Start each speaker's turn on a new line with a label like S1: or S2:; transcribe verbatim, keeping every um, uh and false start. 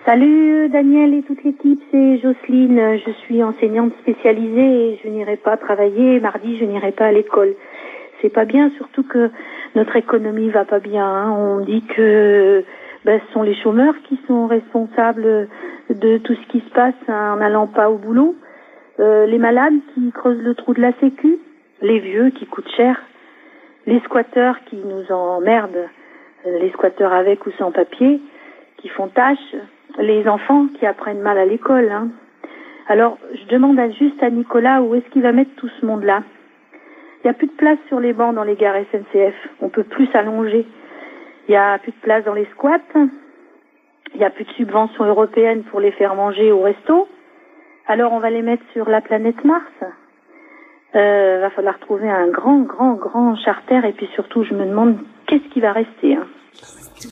S1: Salut Daniel et toute l'équipe, c'est Jocelyne. Je suis enseignante spécialisée et je n'irai pas travailler. Mardi, je n'irai pas à l'école. C'est pas bien, surtout que notre économie va pas bien. Hein. On dit que ben, ce sont les chômeurs qui sont responsables de tout ce qui se passe hein, en n'allant pas au boulot. Euh, les malades qui creusent le trou de la sécu, les vieux qui coûtent cher, les squatteurs qui nous emmerdent, euh, les squatteurs avec ou sans papier, qui font tâche, les enfants qui apprennent mal à l'école. Hein. Alors, je demande à, juste à Nicolas où est-ce qu'il va mettre tout ce monde-là. Il n'y a plus de place sur les bancs dans les gares S N C F. On peut plus s'allonger. Il n'y a plus de place dans les squats. Il n'y a plus de subventions européennes pour les faire manger au resto. Alors, on va les mettre sur la planète Mars. Euh, va falloir trouver un grand, grand, grand charter. Et puis surtout, je me demande qu'est-ce qui va rester. Hein.